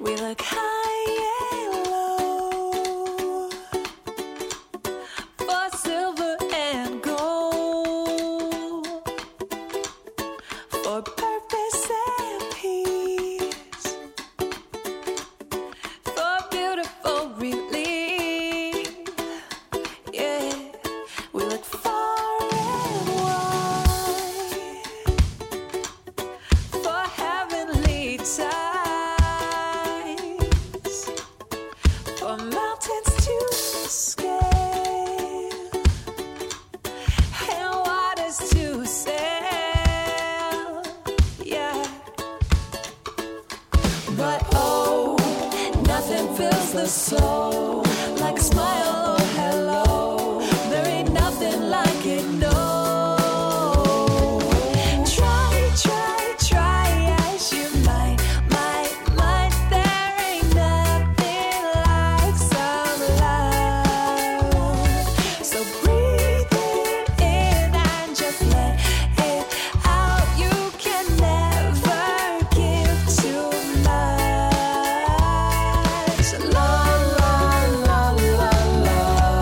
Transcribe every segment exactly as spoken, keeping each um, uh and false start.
We look high and low for silver and gold, for purpose and peace, for beautiful relief. Yeah, we look far and wide for heavenly tides, for mountains to scale and waters to sail. Yeah, but oh, nothing fills the soul like a smile or hello. There ain't nothing like it, no. Try, try, try as you might, might, might. There ain't nothing like some love. So breathe it in and just let it out. You can never give too much. La, la, la, la, la.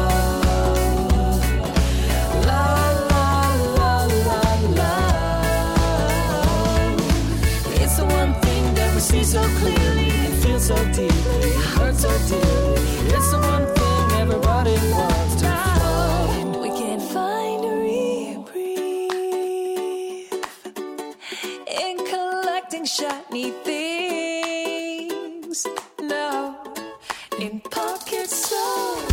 La, la, la, la, la. It's the one thing that we see so clearly, it feels so deeply, hurts so dearly. It's the one thing everybody wants to find. We can't find a reprieve in collecting shiny things. No, in pockets so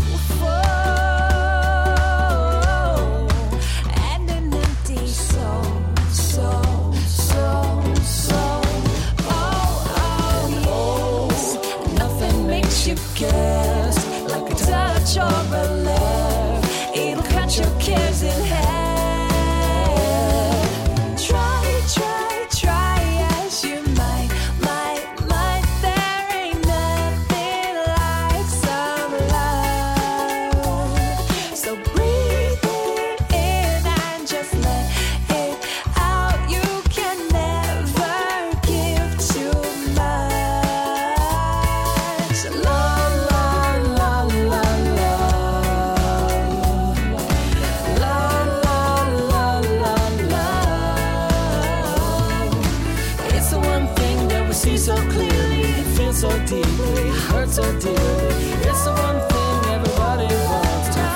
full and an empty soul, soul, soul, soul. Oh, oh, yes. Nothing makes you guess like a touch or a love. It'll catch your cares in hand. Try, try, try as you might, might, might. There ain't nothing like some love. So breathe it in and just let it out. You can never give too much. La, la, la, la, la. La, la, la, la, la. It's the one thing that we see so clearly, it feels so deeply, hurts so dearly. It's the one thing everybody wants to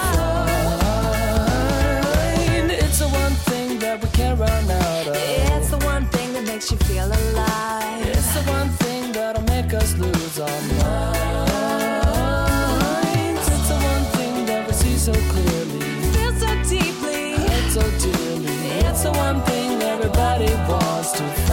find. It's the one thing that we can't run out of. It's the one thing that makes you feel alive. It's the one thing that'll make us lose our minds. It's the one thing that we see so clearly, feel so deeply, hurt so dearly. It's the one thing everybody wants to find.